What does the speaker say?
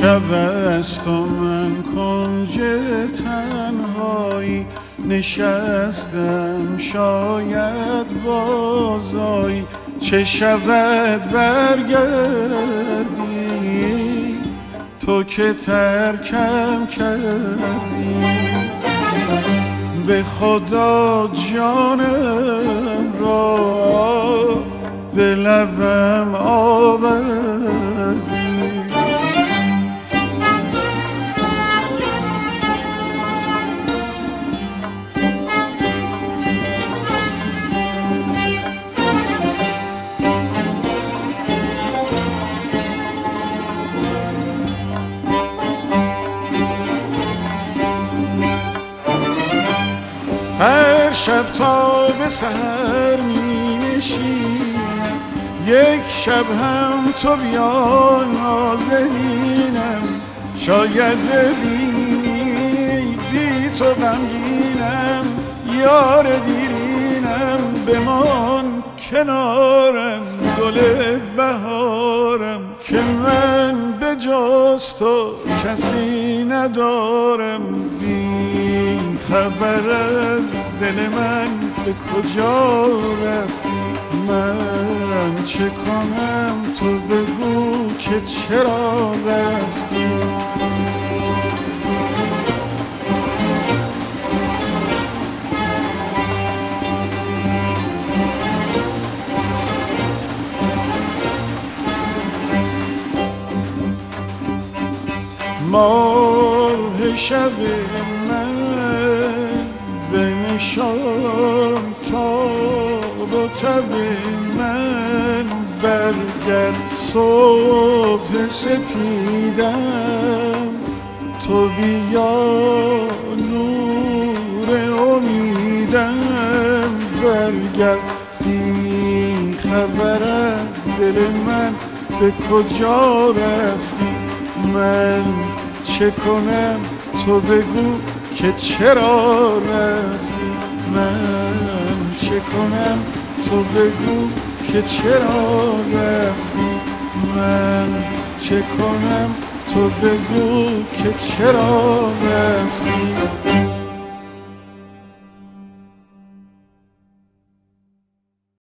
شب است و من کنج تنهایی نشستم، شاید بازایی. چه شود برگردی تو که ترکم کردی، به خدا جانم را به لبم آوردی. هر شب تا به سحر می نشینم، یک شب هم تو بیا نازنینم. شاید ببینی بی تو غمگینم، یار دیرینم. بمان کنارم گل بهارم، که من به جز تو کسی ندارم. بی خبر از دل من به کجا رفتی، من چه کنم تو بگو که چرا رفتی. ماه شب من بنشان تاب و تب من، برگرد صبح سپیدم. تو بیا نور امیدم، برگرد. بی خبر از دل من به کجا رفتی، من چه کنم تو بگو که چرا رفتی. من چه کنم تو بگو که چرا رفتی. من چه کنم تو بگو که چرا رفتی.